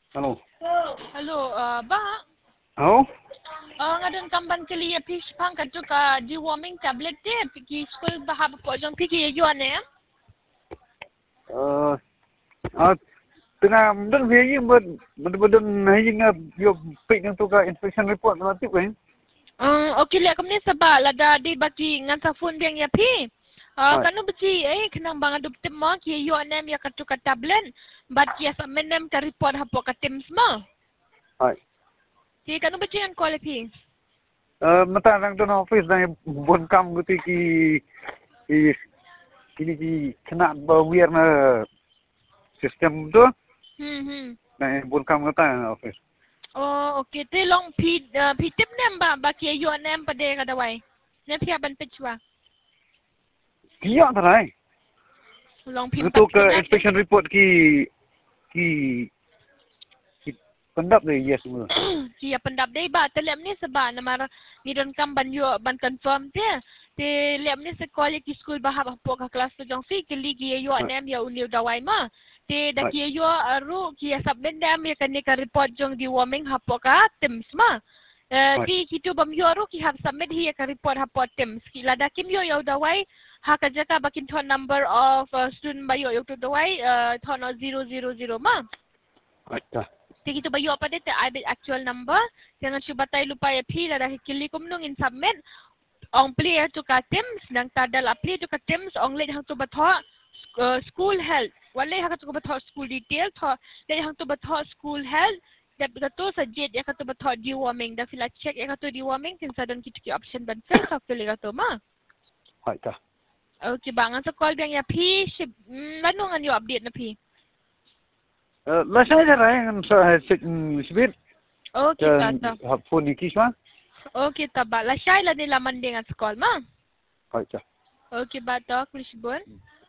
Halo. Halo, ba? Oh? Ngadon kamban kali ya fish pang katu ka deworming tablet dia pergi school bahab po jong pergi yuan ya. Tengah dan biaya betul-betul hingga yo pik yang tu ka inspection report nanti kan. Okey lihat kami sebab lada di bagi ngan sa phone biang ya pi. Kanu beci kenang bang adup tem mo ki yuan ya katu ka tablet bat ya sa menem ka report hapo ka tem semua. Hai. Ki kanu beci ngan call pi. Mata nang tu office nang bon kam guti ki kena bawir na sistem tu. Nang bon kam kata office. Oh, okey. Te long pi tip nem ba ki yuan nem pada kada wai. Ne pi aban pechwa. Kiyak tarai. Long pi Itu ke inspection report ki pendap deh yes semua. Kia pendap day ba telem ni sebab nama ni don kam ban yo ban confirm dia. Te lem ni sekolah ki school bahab apa ka kelas tu jong fi keli ki yo nem ya uniu dawai ma. Te dak ki yo aru ki submit dem ya kan ni ka report jong di warming hapo ka tems ma. Ti kitu bam yo aru ki have submit hi ka report hapo tems ki lada kim yo yo dawai ha ka jaka bakin thon number of student ba yo tu dawai thon 000 ma. Acha. Jadi kita bayu apa dia ada actual number. Jangan cuba tay lupa ya pi lah dah kili kumnung in submit. Ong play ya tu ka Teams nang tadal apply tu ka Teams ong let hang tu batho school health. Walai hang tu batho school detail tho. Let hang tu batho school health. Dah betul saja ya kata batho deworming. Dah fila check ya kata deworming tin sadon kita ki option ban fill so fill kata ma. Acha. Okay bang, ang sa call biang ya pi. Manungan yo update na pi. Lasa jarai kan sibit. Okay tata. Phone ni kisah. Okay taba. La shy la nila manding at call ma. Acha. Okay, batok, Lisbon.